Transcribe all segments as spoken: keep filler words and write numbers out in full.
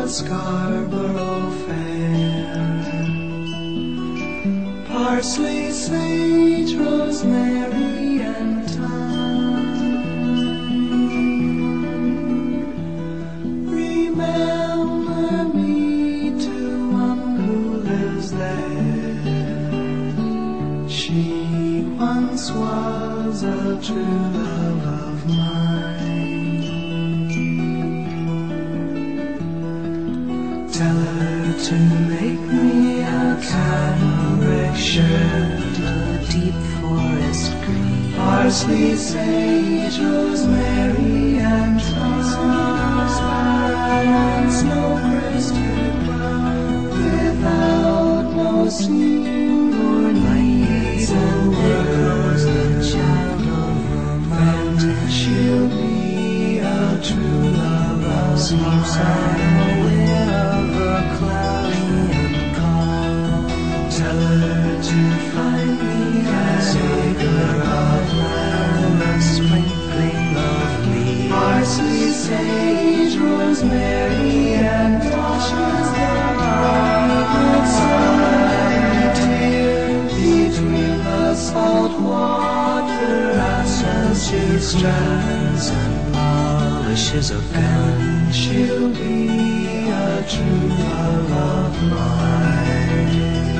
to Scarborough Fair. Parsley, sage, rosemary, and thyme. Remember me to one who lives there. She once was a true love of mine. Tell her to make me a cambric shirt, a deep forest green, parsley, sage, rosemary, and thyme, snow-crested brown, without no seam or needs and echoes the child of the mountain. She'll be a true love of Sleeps mine. unaware of the cloudy and calm. Tell her to find me an acre of land, A sprinkling of leaves, parsley, sage, rosemary, and thyme. Between the salt water ashes she strands and polishes a gun. she'll be a true love of mine.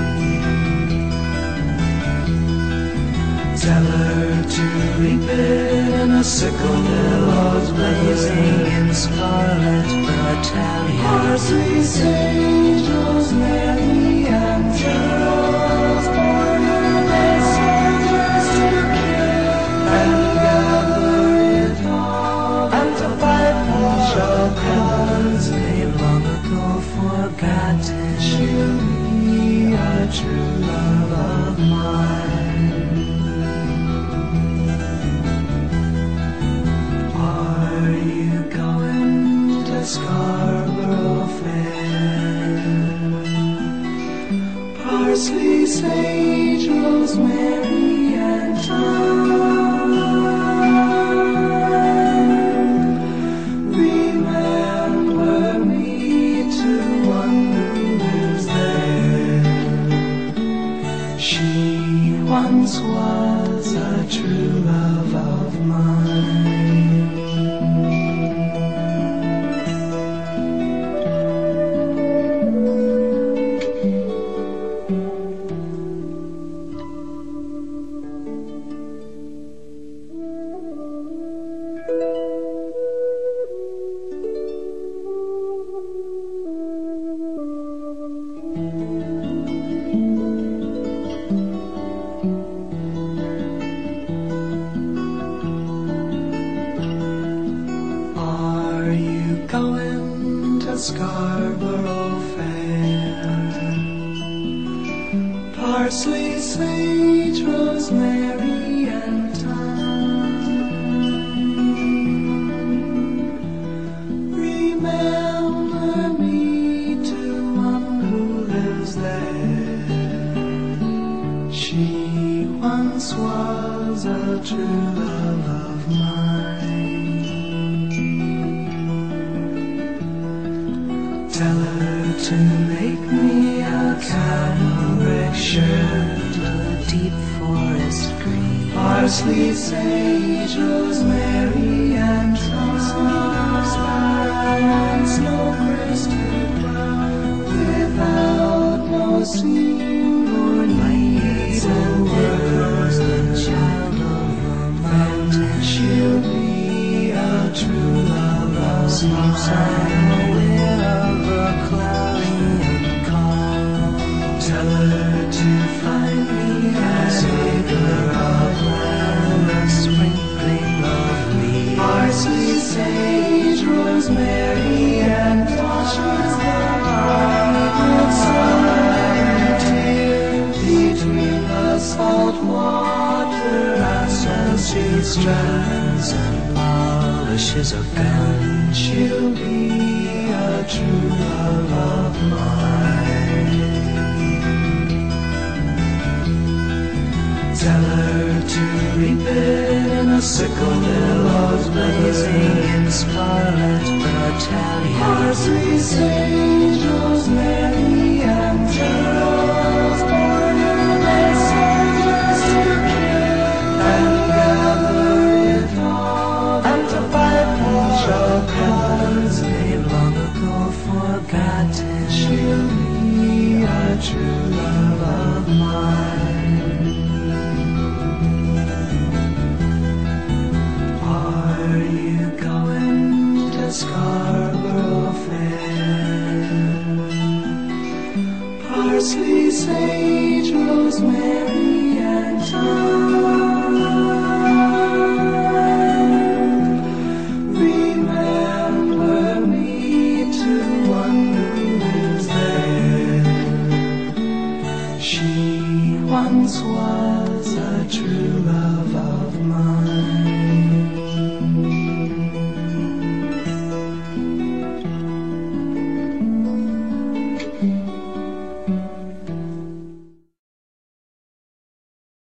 Tell her to reap it in a sickle, billows blazing In scarlet battalion, parsley, sage, rosemary, and thyme. Border soldiers to kill and gather it all, and to fight for shall cause they long ago forgotten. she'll be a true love of mine. Are you going to Scarborough Fair? Parsley, sage, rosemary, and thyme. Remember me to one who lives there. She once was a true love of mine. Are you going to Scarborough Fair? Parsley, sage, rosemary, and thyme. Remember me to one who lives there. She once was a true love of mine. Tell her to make me a cambric shirt, A deep forest green, parsley, sage, rosemary, and thyme, snow-crested brown, without no seam or needs and echoes the words. child of the mountain. She'll be a true love of Sleeps mine. unaware of the cloudy and calm. Tell her to find me an acre of land, A sprinkling of leaves, parsley, sage, rosemary, and thyme. Between the salt water ashes she strands and polishes a gun. she'll be a true love of mine. Tell her to reap it in a sickle, billows blazing in scarlet battalion. Parsley, sage, rosemary, and geraniums, born in their soldiers to kill and gather it all, and to fight for a cause They've long ago forgotten. she'll be a true love of mine. Are you going to Scarborough Fair? Parsley, sage, rosemary, and thyme. Remember me to one who lives there. She once was a true love of mine.